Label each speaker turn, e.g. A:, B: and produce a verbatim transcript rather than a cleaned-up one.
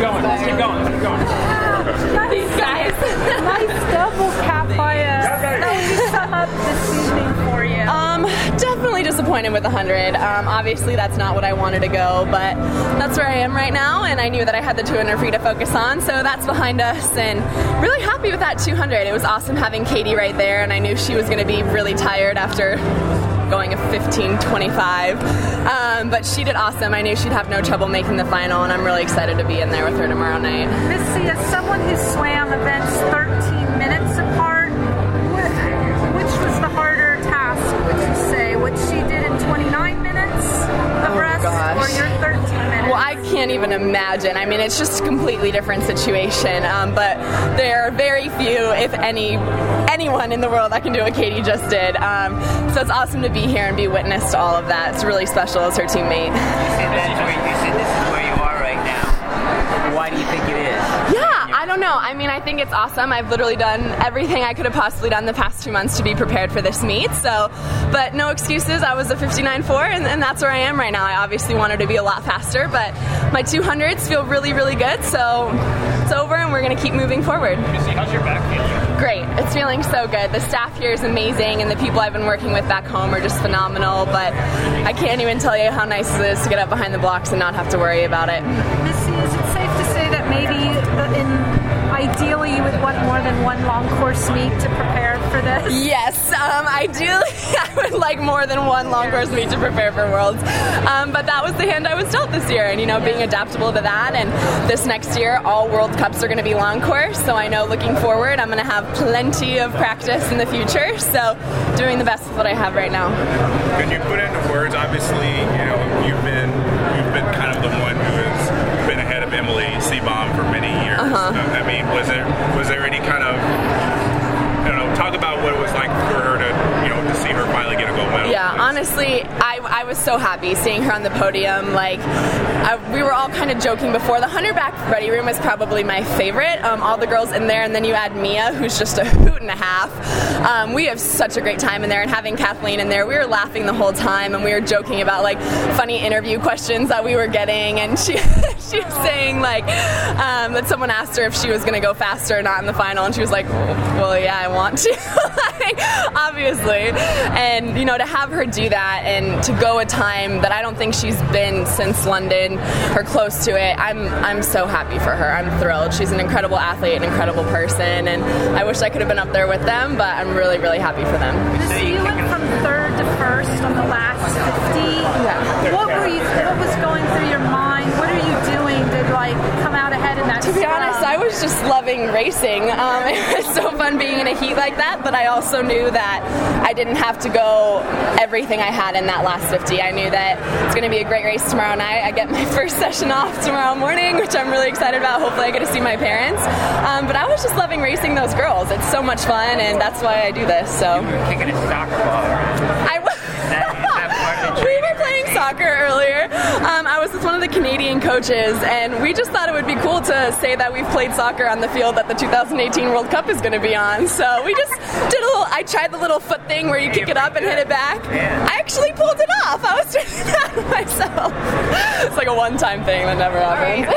A: going. Let's keep going. Let's keep going.
B: Nice,
C: These guys.
B: nice double cap by us. How would you sum up this evening for you?
C: Um, definitely disappointed with one hundred. Um, obviously, that's not what I wanted to go, but that's where I am right now, and I knew that I had the two hundred free to focus on, so that's behind us, and really happy with that two hundred. It was awesome having Katie right there, and I knew she was going to be really tired after going a fifteen twenty-five, um, but she did awesome. I knew she'd have no trouble making the final, and I'm really excited to be in there with her tomorrow night.
B: Missy, as someone who swam events thirteen minutes apart, what, which was the harder task, would you say? What she did in twenty-nine minutes abreast,
C: gosh.
B: or your thirteen minutes?
C: Well, I can't even imagine. I mean, it's just a completely different situation, um, but there are very few, if any, anyone in the world that can do what Katie just did. Um, so it's awesome to be here and be witness to all of that. It's really special as her teammate.
D: You said that's where you said this is where you are right now. Why do you think it is?
C: Yeah, I don't know. I mean, I think it's awesome. I've literally done everything I could have possibly done the past two months to be prepared for this meet. So, but no excuses. I was a fifty-nine four, and, and that's where I am right now. I obviously wanted to be a lot faster, but my two hundreds feel really, really good. So it's over, and we're going to keep moving forward.
A: Missy, how's your back feeling?
C: Great. It's feeling so good. The staff here is amazing, and the people I've been working with back home are just phenomenal, but I can't even tell you how nice it is to get up behind the blocks and not have to worry about it.
B: Missy, is it safe to say that maybe in ideally you would want more than one long course meet to prepare for this?
C: Yes, um, ideally I would like more than one long course meet to prepare for Worlds, um, but that was the hand I was dealt this year, and you know, being adaptable to that, and this next year all World Cups are going to be long course, so I know looking forward I'm going to have plenty of practice in the future, so doing the best with what I have right now.
E: Can you put into words, obviously, you know, you've been you've been kind of the one who has been ahead of Emily Seebohm for many years.
C: Uh-huh.
E: I mean, was there was there any kind of, I don't know, talk about what it was like for her to, you know, to see her finally get a gold medal?
C: Yeah, honestly, I, I was so happy seeing her on the podium. Like, I, we were all kind of joking before. The hundred back ready room is probably my favorite. Um, all the girls in there, and then you add Mia, who's just a hoot and a half. Um, we have such a great time in there, and having Kathleen in there, we were laughing the whole time, and we were joking about like funny interview questions that we were getting, and she she was saying like um, that someone asked her if she was going to go faster or not in the final, and she was like, well, yeah, I want to, like, obviously. And you know, to have her do that and to go a time that I don't think she's been since London or close to it, I'm I'm so happy for her. I'm thrilled. She's an incredible athlete, an incredible person, and I wish I could have been up there with them, but I'm really, really happy for them.
B: Missy, you went from third to first on the last fifty.
C: Yeah.
B: What were you? What was going through your mind? What are you doing to like come out ahead in that?
C: To be
B: scrum?
C: honest, I was just loving racing. Um, it was so fun being in a heat like that, but I also knew that I didn't have to go everything I had in that last fifty. I knew that it's going to be a great race tomorrow night. I get my first session off tomorrow morning, which I'm really excited about. Hopefully I get to see my parents. Um, but I was just loving racing those girls. It's so much fun, and that's why I do this. So
D: You were kicking a soccer ball around.
C: I was.
D: Is that, is that part of the
C: We
D: training
C: were playing soccer earlier. Um, I was with one of the Canadian coaches, and we just thought it would be cool to say that we've played soccer on the field that the two thousand eighteen World Cup is going to be on. So we just did a little, I tried the little foot thing where you kick it up and hit it back.
D: Yeah.
C: I actually pulled it off. I was doing that myself. It's like a one-time thing that never happened.